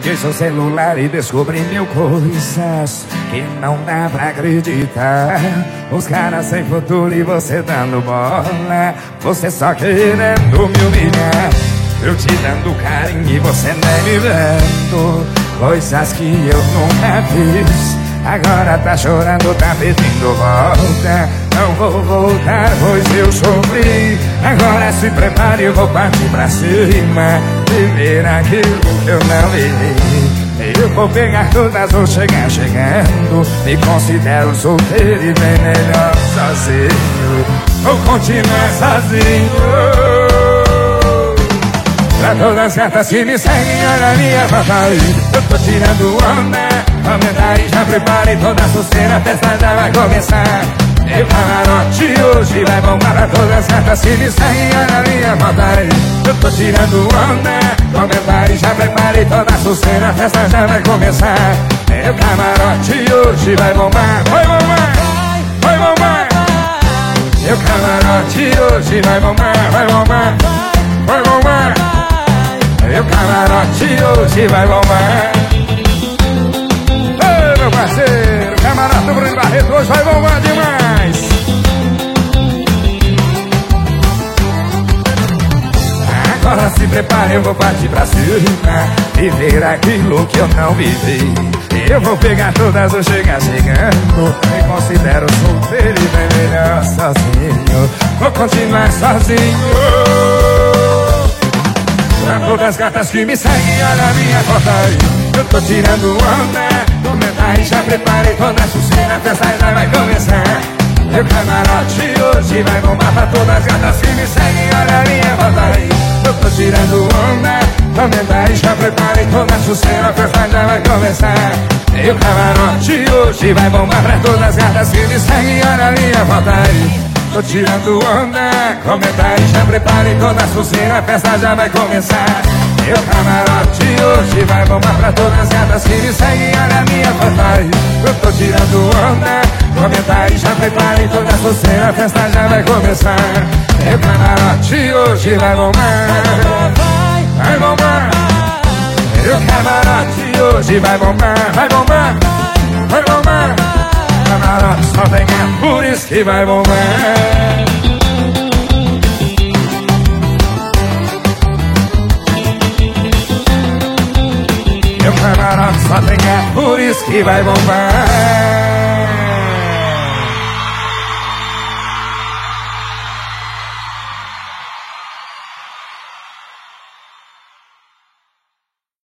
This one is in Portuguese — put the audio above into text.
Peguei seu celular e descobri mil coisas que não dá pra acreditar. Os caras sem futuro e você dando bola, você só querendo me humilhar. Eu te dando carinho e você nem me vendo, coisas que eu nunca fiz. Agora tá chorando, tá pedindo volta. Não vou voltar, pois eu sofri. Agora se prepare, eu vou partir pra cima, viver aquilo que eu não vivi. Eu vou pegar todas, vou chegar chegando. Me considero solteiro e bem melhor sozinho. Vou continuar sozinho. Pra todas as gatas que me seguem, olha a minha foto aí. Eu tô tirando onda, comenta aí, já preparei toda a suceira, a festa já vai começar. Meu camarote hoje vai bombar. Pra todas as gatas que me seguem, olha a minha foto aí. Eu tô tirando onda, comenta aí, já preparei toda a suceira, a festa já vai começar. Meu camarote hoje vai bombar, vai bombar, vai bombar. Meu camarote hoje vai bombar, vai bombar, vai bombar. Meu camarote hoje vai bombar. Ei, meu parceiro, camarote do Bruno Barreto hoje vai bombar demais. Agora se prepare, eu vou partir pra cima, viver aquilo que eu não vivi. Eu vou pegar todas, vou chegar chegando. Me considero solteiro e bem melhor sozinho. Vou continuar sozinho. Pra todas as gatas que me seguem, olha a minha foto aí. Eu tô tirando onda, comenta aí, já preparei toda a suceira, a festa já vai começar. Meu camarote hoje vai bombar. Pra todas as gatas que me seguem, olha a minha foto aí. Eu tô tirando onda, comenta aí, já preparei toda a suceira, a festa já vai começar. Meu camarote hoje vai bombar. Pra todas as gatas que me seguem, olha a minha foto aí. Tô tirando onda, comenta aí, já preparei toda a suceira, a festa já vai começar. Meu camarote hoje vai bombar. Pra todas as gatas que me seguem, olha a minha foto aí. Eu tô tirando onda, comenta aí, já preparei toda a suceira, a festa já vai começar. Meu camarote hoje vai bombar, vai bombar. Meu camarote hoje vai bombar, vai bombar, vai bombar. Camarote só tem gato, por isso que vai bombar. Meu camarote só tem gato, por isso que vai bombar.